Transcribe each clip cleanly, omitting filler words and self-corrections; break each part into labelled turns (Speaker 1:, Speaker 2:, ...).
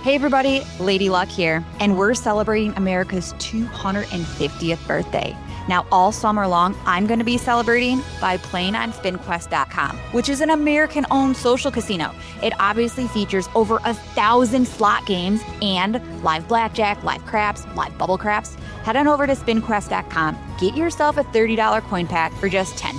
Speaker 1: Hey everybody, Lady Luck here, and we're celebrating America's 250th birthday. Now, all summer long, I'm going to be celebrating by playing on SpinQuest.com, which is an American-owned social casino. It obviously features over 1,000 slot games and live blackjack, live craps, live bubble craps. Head on over to SpinQuest.com, get yourself a $30 coin pack for just $10.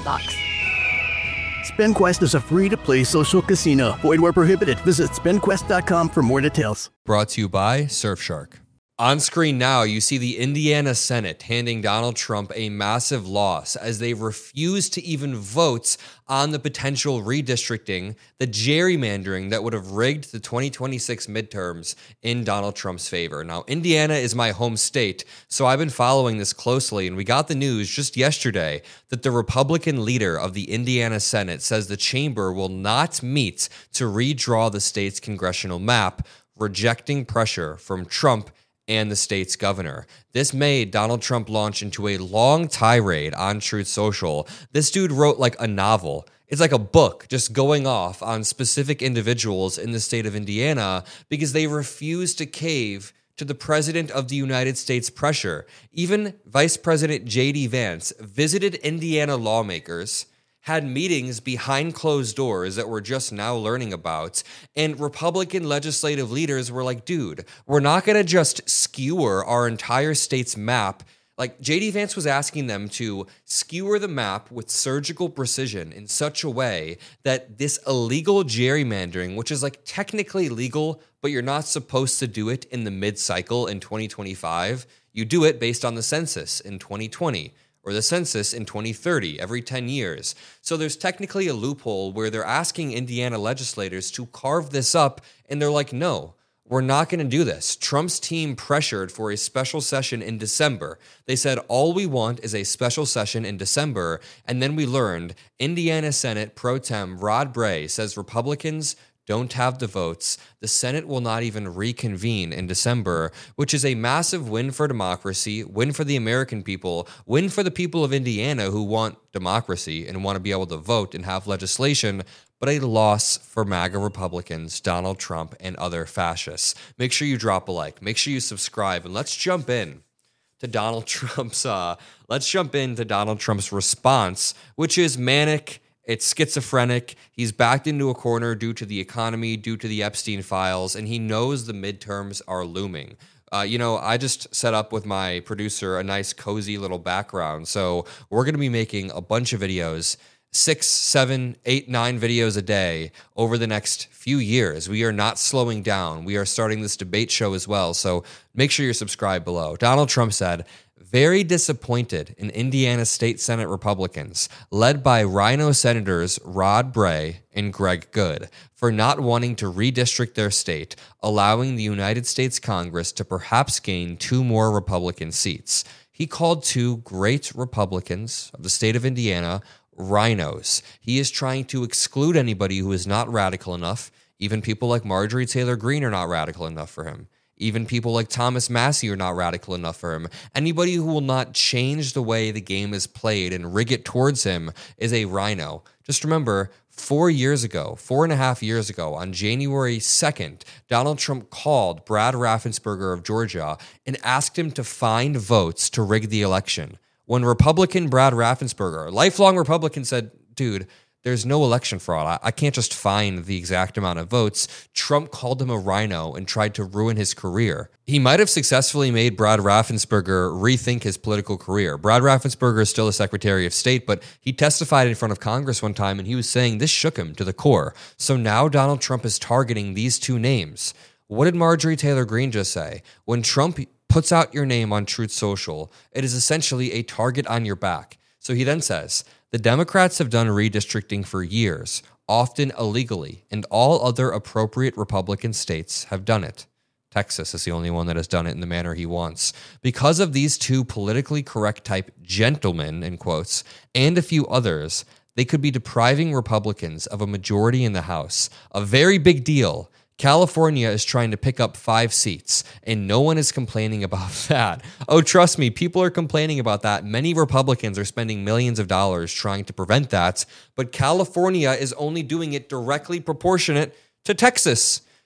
Speaker 2: SpinQuest is a free-to-play social casino. Void where prohibited. Visit SpinQuest.com for more details.
Speaker 3: Brought to you by Surfshark. On screen now, you see the Indiana Senate handing Donald Trump a massive loss as they refuse to even vote on the potential redistricting, the gerrymandering that would have rigged the 2026 midterms in Donald Trump's favor. Now, Indiana is my home state, so I've been following this closely, and we got the news just yesterday that the Republican leader of the Indiana Senate says the chamber will not meet to redraw the state's congressional map, rejecting pressure from Trump and the state's governor. This made Donald Trump launch into a long tirade on Truth Social. This dude wrote like a novel. It's like a book just going off on specific individuals in the state of Indiana because they refuse to cave to the president of the United States pressure. Even Vice President J.D. Vance visited Indiana lawmakers, had meetings behind closed doors that we're just now learning about, and Republican legislative leaders were like, dude, we're not going to just skewer our entire state's map. Like, J.D. Vance was asking them to skewer the map with surgical precision in such a way that this illegal gerrymandering, which is like technically legal, but you're not supposed to do it in the mid-cycle in 2025. You do it based on the census in 2020. Or the census in 2030, every 10 years. So there's technically a loophole where they're asking Indiana legislators to carve this up, and they're like, no, we're not going to do this. Trump's team pressured for a special session in December. They said, all we want is a special session in December, and then we learned Indiana Senate Pro Tem Rod Bray says Republicans don't have the votes. The Senate will not even reconvene in December, which is a massive win for democracy, win for the American people, win for the people of Indiana who want democracy and want to be able to vote and have legislation, but a loss for MAGA Republicans, Donald Trump, and other fascists. Make sure you drop a like. Make sure you subscribe, and let's jump in to Donald Trump's response, which is manic. It's schizophrenic. He's backed into a corner due to the economy, due to the Epstein files, and he knows the midterms are looming. I just set up with my producer a nice, cozy little background. So we're going to be making a bunch of videos, 6, 7, 8, 9 videos a day over the next few years. We are not slowing down. We are starting this debate show as well. So make sure you're subscribed below. Donald Trump said, very disappointed in Indiana State Senate Republicans, led by Rhino Senators Rod Bray and Greg Good, for not wanting to redistrict their state, allowing the United States Congress to perhaps gain 2 more Republican seats. He called 2 great Republicans of the state of Indiana rhinos. He is trying to exclude anybody who is not radical enough. Even people like Marjorie Taylor Greene are not radical enough for him. Even people like Thomas Massie are not radical enough for him. Anybody who will not change the way the game is played and rig it towards him is a rhino. Just remember, 4.5 years ago, on January 2nd, Donald Trump called Brad Raffensperger of Georgia and asked him to find votes to rig the election. When Republican Brad Raffensperger, a lifelong Republican, said, dude, there's no election fraud. I can't just find the exact amount of votes. Trump called him a rhino and tried to ruin his career. He might have successfully made Brad Raffensperger rethink his political career. Brad Raffensperger is still a Secretary of State, but he testified in front of Congress one time and he was saying this shook him to the core. So now Donald Trump is targeting these 2 names. What did Marjorie Taylor Greene just say? When Trump puts out your name on Truth Social, it is essentially a target on your back. So he then says, the Democrats have done redistricting for years, often illegally, and all other appropriate Republican states have done it. Texas is the only one that has done it in the manner he wants. Because of these 2 politically correct type gentlemen, in quotes, and a few others, they could be depriving Republicans of a majority in the House. A very big deal. California is trying to pick up 5 seats, and no one is complaining about that. Oh, trust me, people are complaining about that. Many Republicans are spending millions of dollars trying to prevent that, but California is only doing it directly proportionate to Texas.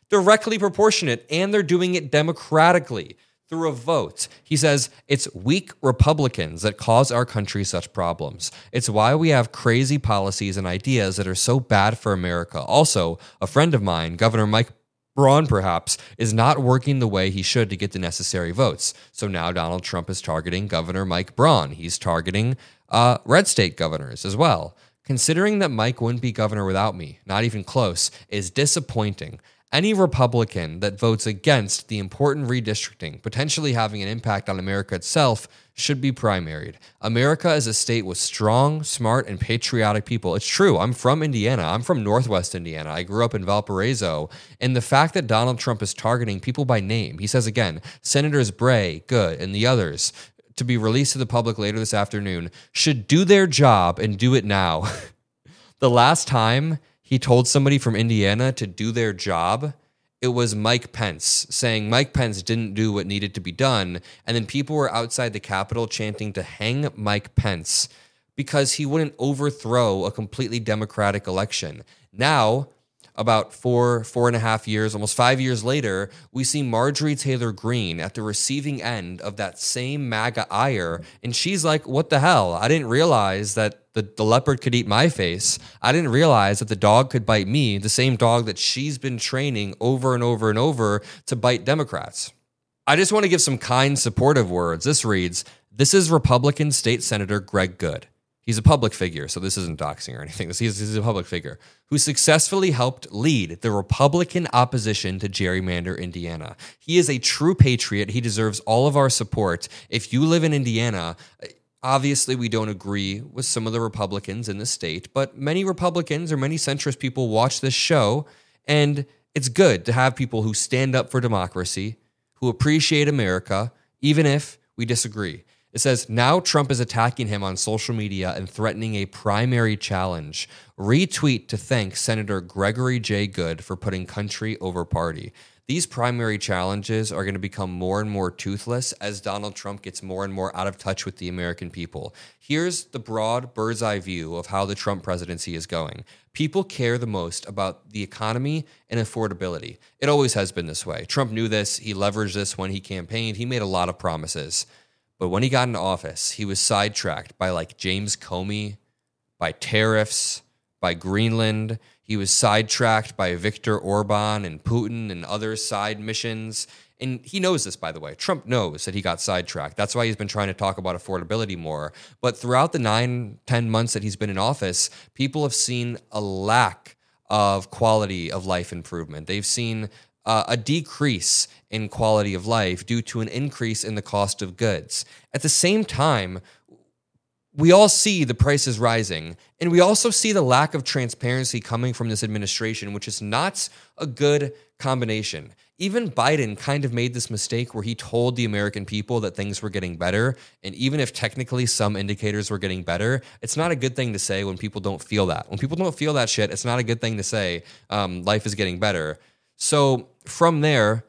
Speaker 3: directly proportionate, and they're doing it democratically through a vote. He says it's weak Republicans that cause our country such problems. It's why we have crazy policies and ideas that are so bad for America. Also, a friend of mine, Governor Mike Braun perhaps, is not working the way he should to get the necessary votes. So now Donald Trump is targeting Governor Mike Braun. He's targeting red state governors as well. Considering that Mike wouldn't be governor without me, not even close, is disappointing. Any Republican that votes against the important redistricting, potentially having an impact on America itself, should be primaried. America is a state with strong, smart, and patriotic people. It's true. I'm from Indiana. I'm from Northwest Indiana. I grew up in Valparaiso. And the fact that Donald Trump is targeting people by name, he says again, Senators Bray, Good, and the others, to be released to the public later this afternoon, should do their job and do it now. The last time he told somebody from Indiana to do their job, it was Mike Pence, saying Mike Pence didn't do what needed to be done. And then people were outside the Capitol chanting to hang Mike Pence because he wouldn't overthrow a completely democratic election. Now, about 4.5 years, almost 5 years later, we see Marjorie Taylor Greene at the receiving end of that same MAGA ire. And she's like, what the hell? I didn't realize that the leopard could eat my face. I didn't realize that the dog could bite me, the same dog that she's been training over and over and over to bite Democrats. I just want to give some kind, supportive words. This reads, this is Republican State Senator Greg Good. He's a public figure, so this isn't doxing or anything. He's a public figure who successfully helped lead the Republican opposition to gerrymander Indiana. He is a true patriot. He deserves all of our support. If you live in Indiana, obviously we don't agree with some of the Republicans in the state, but many Republicans or many centrist people watch this show, and it's good to have people who stand up for democracy, who appreciate America, even if we disagree. It says, now Trump is attacking him on social media and threatening a primary challenge. Retweet to thank Senator Gregory J. Good for putting country over party. These primary challenges are going to become more and more toothless as Donald Trump gets more and more out of touch with the American people. Here's the broad bird's eye view of how the Trump presidency is going. People care the most about the economy and affordability. It always has been this way. Trump knew this. He leveraged this when he campaigned. He made a lot of promises. But when he got into office, he was sidetracked by like James Comey, by tariffs, by Greenland. He was sidetracked by Viktor Orban and Putin and other side missions. And he knows this, by the way. Trump knows that he got sidetracked. That's why he's been trying to talk about affordability more. But throughout the 9-10 months that he's been in office, people have seen a lack of quality of life improvement. They've seen a decrease in quality of life due to an increase in the cost of goods. At the same time, we all see the prices rising, and we also see the lack of transparency coming from this administration, which is not a good combination. Even Biden kind of made this mistake where he told the American people that things were getting better, and even if technically some indicators were getting better, it's not a good thing to say when people don't feel that. When people don't feel that shit, it's not a good thing to say life is getting better. So from there,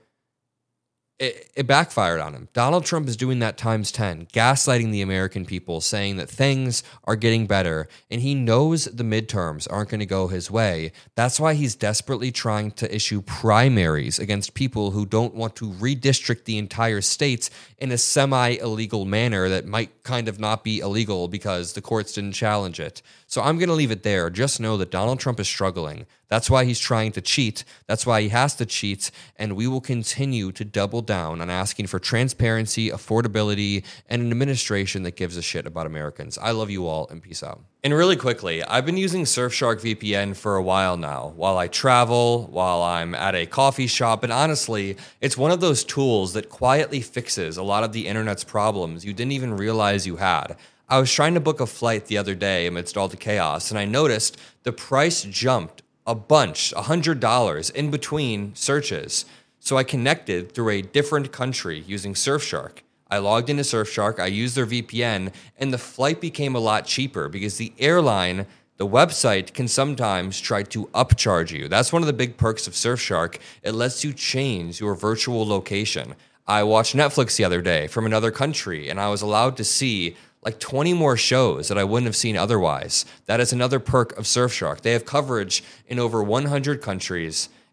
Speaker 3: it backfired on him. Donald Trump is doing that times 10, gaslighting the American people, saying that things are getting better, and he knows the midterms aren't going to go his way. That's why he's desperately trying to issue primaries against people who don't want to redistrict the entire state in a semi-illegal manner that might kind of not be illegal because the courts didn't challenge it. So I'm going to leave it there. Just know that Donald Trump is struggling. That's why he's trying to cheat. That's why he has to cheat. And we will continue to double down on asking for transparency, affordability, and an administration that gives a shit about Americans. I love you all, and peace out. And really quickly, I've been using Surfshark VPN for a while now, while I travel, while I'm at a coffee shop, and honestly, it's one of those tools that quietly fixes a lot of the internet's problems you didn't even realize you had. I was trying to book a flight the other day amidst all the chaos, and I noticed the price jumped a bunch, $100 in between searches. So I connected through a different country using Surfshark. I logged into Surfshark, I used their VPN, and the flight became a lot cheaper because the airline, the website, can sometimes try to upcharge you. That's one of the big perks of Surfshark. It lets you change your virtual location. I watched Netflix the other day from another country, and I was allowed to see like 20 more shows that I wouldn't have seen otherwise. That is another perk of Surfshark. They have coverage in over 100 countries,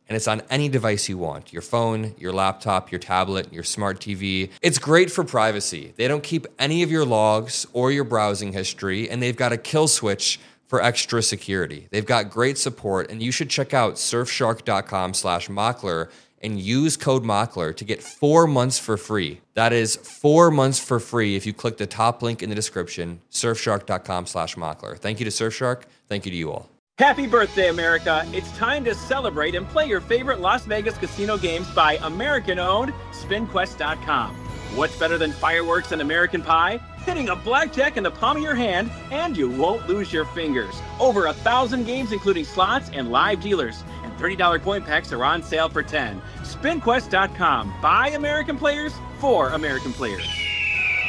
Speaker 3: and it's on any device you want, your phone, your laptop, your tablet, your smart TV. It's great for privacy. They don't keep any of your logs or your browsing history, and they've got a kill switch for extra security. They've got great support, and you should check out surfshark.com/Mockler and use code Mockler to get 4 months for free. That is 4 months for free if you click the top link in the description, surfshark.com/Mockler. Thank you to Surfshark. Thank you to you all.
Speaker 4: Happy birthday, America. It's time to celebrate and play your favorite Las Vegas casino games by American-owned SpinQuest.com. What's better than fireworks and American pie? Hitting a blackjack in the palm of your hand, and you won't lose your fingers. Over 1,000 games, including slots and live dealers. And $30 coin packs are on sale for $10. SpinQuest.com. By American players, for American players.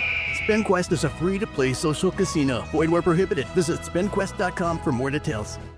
Speaker 2: SpinQuest is a free-to-play social casino. Void where prohibited. Visit SpinQuest.com for more details.